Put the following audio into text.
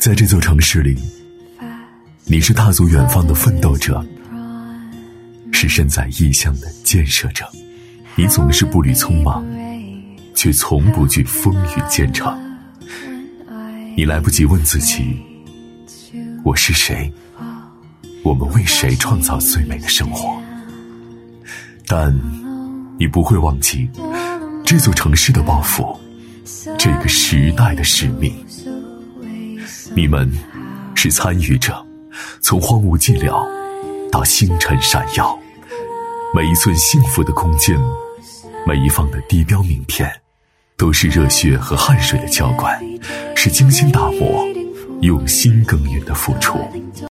在这座城市里，你是踏足远方的奋斗者，是身在异乡的建设者。你总是步履匆忙，却从不惧风雨兼程。你来不及问自己，我是谁？我们为谁创造最美的生活？但你不会忘记这座城市的抱负，这个时代的使命。你们是参与者，从荒芜寂寥到星辰闪耀，每一寸幸福的空间，每一方的地标名片，都是热血和汗水的浇灌，是精心打磨、用心耕耘的付出。